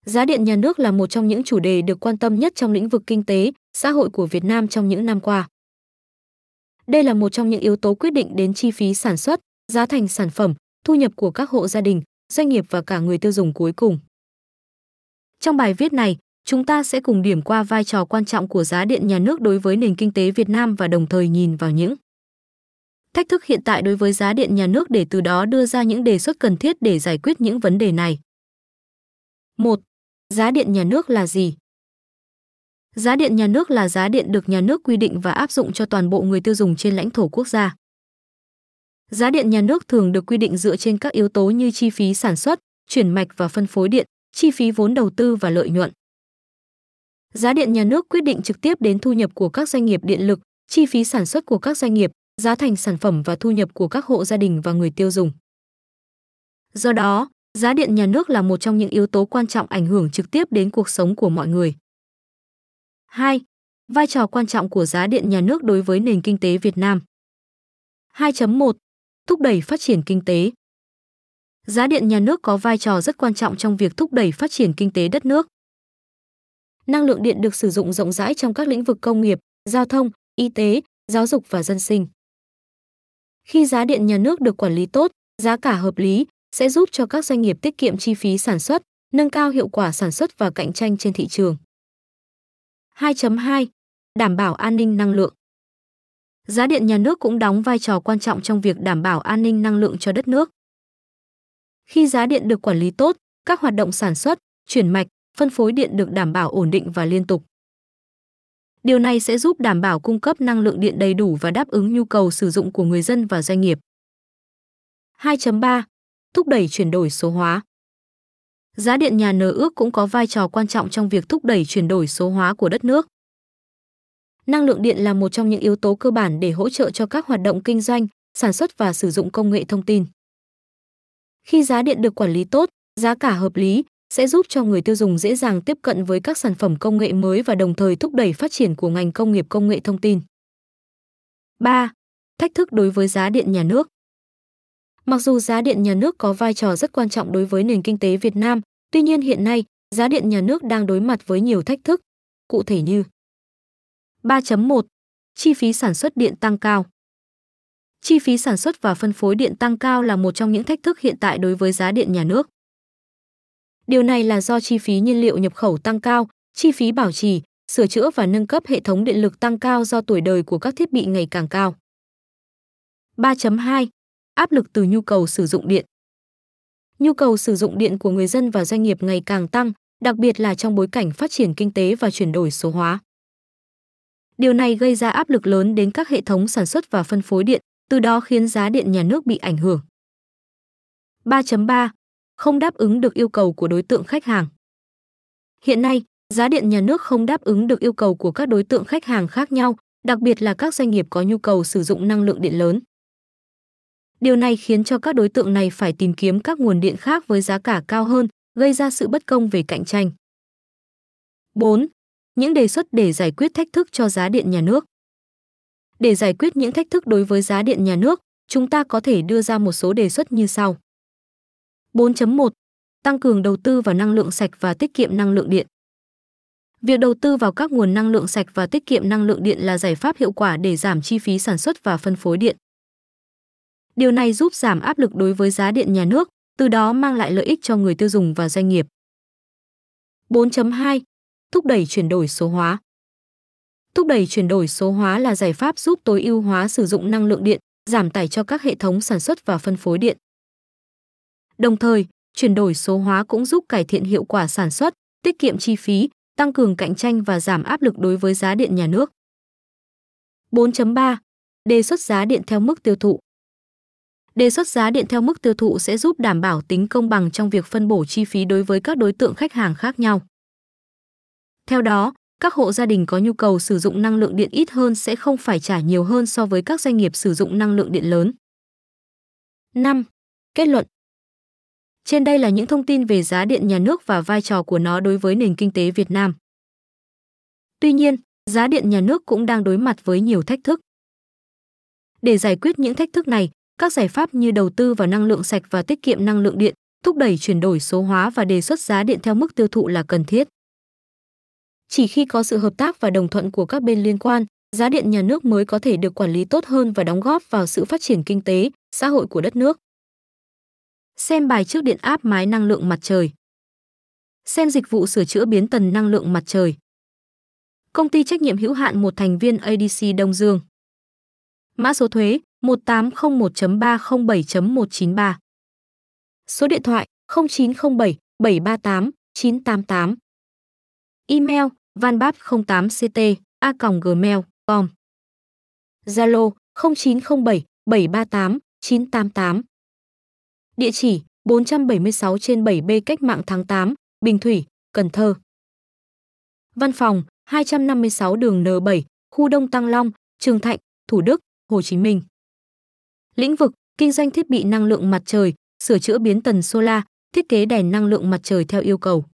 Giá điện nhà nước là một trong những chủ đề được quan tâm nhất trong lĩnh vực kinh tế, xã hội của Việt Nam trong những năm qua. Đây là một trong những yếu tố quyết định đến chi phí sản xuất, giá thành sản phẩm, thu nhập của các hộ gia đình, doanh nghiệp và cả người tiêu dùng cuối cùng. Trong bài viết này, chúng ta sẽ cùng điểm qua vai trò quan trọng của giá điện nhà nước đối với nền kinh tế Việt Nam và đồng thời nhìn vào những thách thức hiện tại đối với giá điện nhà nước để từ đó đưa ra những đề xuất cần thiết để giải quyết những vấn đề này. 1. Giá điện nhà nước là gì? Giá điện nhà nước là giá điện được nhà nước quy định và áp dụng cho toàn bộ người tiêu dùng trên lãnh thổ quốc gia. Giá điện nhà nước thường được quy định dựa trên các yếu tố như chi phí sản xuất, chuyển mạch và phân phối điện, chi phí vốn đầu tư và lợi nhuận. Giá điện nhà nước quyết định trực tiếp đến thu nhập của các doanh nghiệp điện lực, chi phí sản xuất của các doanh nghiệp, giá thành sản phẩm và thu nhập của các hộ gia đình và người tiêu dùng. Do đó, giá điện nhà nước là một trong những yếu tố quan trọng ảnh hưởng trực tiếp đến cuộc sống của mọi người. 2. Vai trò quan trọng của giá điện nhà nước đối với nền kinh tế Việt Nam. 2.1. Thúc đẩy phát triển kinh tế. Giá điện nhà nước có vai trò rất quan trọng trong việc thúc đẩy phát triển kinh tế đất nước. Năng lượng điện được sử dụng rộng rãi trong các lĩnh vực công nghiệp, giao thông, y tế, giáo dục và dân sinh. Khi giá điện nhà nước được quản lý tốt, giá cả hợp lý sẽ giúp cho các doanh nghiệp tiết kiệm chi phí sản xuất, nâng cao hiệu quả sản xuất và cạnh tranh trên thị trường. 2.2. Đảm bảo an ninh năng lượng. Giá điện nhà nước cũng đóng vai trò quan trọng trong việc đảm bảo an ninh năng lượng cho đất nước. Khi giá điện được quản lý tốt, các hoạt động sản xuất, chuyển mạch, phân phối điện được đảm bảo ổn định và liên tục. Điều này sẽ giúp đảm bảo cung cấp năng lượng điện đầy đủ và đáp ứng nhu cầu sử dụng của người dân và doanh nghiệp. 2.3. Thúc đẩy chuyển đổi số hóa. Giá điện nhà nước cũng có vai trò quan trọng trong việc thúc đẩy chuyển đổi số hóa của đất nước. Năng lượng điện là một trong những yếu tố cơ bản để hỗ trợ cho các hoạt động kinh doanh, sản xuất và sử dụng công nghệ thông tin. Khi giá điện được quản lý tốt, giá cả hợp lý sẽ giúp cho người tiêu dùng dễ dàng tiếp cận với các sản phẩm công nghệ mới và đồng thời thúc đẩy phát triển của ngành công nghiệp công nghệ thông tin. 3. Thách thức đối với giá điện nhà nước. Mặc dù giá điện nhà nước có vai trò rất quan trọng đối với nền kinh tế Việt Nam, tuy nhiên hiện nay, giá điện nhà nước đang đối mặt với nhiều thách thức, cụ thể như 3.1. Chi phí sản xuất điện tăng cao. Chi phí sản xuất và phân phối điện tăng cao là một trong những thách thức hiện tại đối với giá điện nhà nước. Điều này là do chi phí nhiên liệu nhập khẩu tăng cao, chi phí bảo trì, sửa chữa và nâng cấp hệ thống điện lực tăng cao do tuổi đời của các thiết bị ngày càng cao. 3.2. Áp lực từ nhu cầu sử dụng điện. Nhu cầu sử dụng điện của người dân và doanh nghiệp ngày càng tăng, đặc biệt là trong bối cảnh phát triển kinh tế và chuyển đổi số hóa. Điều này gây ra áp lực lớn đến các hệ thống sản xuất và phân phối điện, từ đó khiến giá điện nhà nước bị ảnh hưởng. 3.3. Không đáp ứng được yêu cầu của đối tượng khách hàng. Hiện nay, giá điện nhà nước không đáp ứng được yêu cầu của các đối tượng khách hàng khác nhau, đặc biệt là các doanh nghiệp có nhu cầu sử dụng năng lượng điện lớn. Điều này khiến cho các đối tượng này phải tìm kiếm các nguồn điện khác với giá cả cao hơn, gây ra sự bất công về cạnh tranh. 4. Những đề xuất để giải quyết thách thức cho giá điện nhà nước. Để giải quyết những thách thức đối với giá điện nhà nước, chúng ta có thể đưa ra một số đề xuất như sau. 4.1. Tăng cường đầu tư vào năng lượng sạch và tiết kiệm năng lượng điện. Việc đầu tư vào các nguồn năng lượng sạch và tiết kiệm năng lượng điện là giải pháp hiệu quả để giảm chi phí sản xuất và phân phối điện. Điều này giúp giảm áp lực đối với giá điện nhà nước, từ đó mang lại lợi ích cho người tiêu dùng và doanh nghiệp. 4.2. Thúc đẩy chuyển đổi số hóa. Thúc đẩy chuyển đổi số hóa là giải pháp giúp tối ưu hóa sử dụng năng lượng điện, giảm tải cho các hệ thống sản xuất và phân phối điện. Đồng thời, chuyển đổi số hóa cũng giúp cải thiện hiệu quả sản xuất, tiết kiệm chi phí, tăng cường cạnh tranh và giảm áp lực đối với giá điện nhà nước. 4.3. Đề xuất giá điện theo mức tiêu thụ. Đề xuất giá điện theo mức tiêu thụ sẽ giúp đảm bảo tính công bằng trong việc phân bổ chi phí đối với các đối tượng khách hàng khác nhau. Theo đó, các hộ gia đình có nhu cầu sử dụng năng lượng điện ít hơn sẽ không phải trả nhiều hơn so với các doanh nghiệp sử dụng năng lượng điện lớn. 5. Kết luận. Trên đây là những thông tin về giá điện nhà nước và vai trò của nó đối với nền kinh tế Việt Nam. Tuy nhiên, giá điện nhà nước cũng đang đối mặt với nhiều thách thức. Để giải quyết những thách thức này, các giải pháp như đầu tư vào năng lượng sạch và tiết kiệm năng lượng điện, thúc đẩy chuyển đổi số hóa và đề xuất giá điện theo mức tiêu thụ là cần thiết. Chỉ khi có sự hợp tác và đồng thuận của các bên liên quan, giá điện nhà nước mới có thể được quản lý tốt hơn và đóng góp vào sự phát triển kinh tế, xã hội của đất nước. Xem bài trước điện áp mái năng lượng mặt trời. Xem dịch vụ sửa chữa biến tần năng lượng mặt trời. Công ty trách nhiệm hữu hạn một thành viên ADC Đông Dương. Mã số thuế 1801.307.193. Số điện thoại 0907 738 988. Email vanbap08ct@gmail.com. Zalo 0907 738 988. Địa chỉ 476 trên 7B Cách mạng tháng 8, Bình Thủy, Cần Thơ. Văn phòng 256 đường N7, khu Đông Tăng Long, Trường Thạnh, Thủ Đức, Hồ Chí Minh. Lĩnh vực kinh doanh thiết bị năng lượng mặt trời, sửa chữa biến tần solar, thiết kế đèn năng lượng mặt trời theo yêu cầu.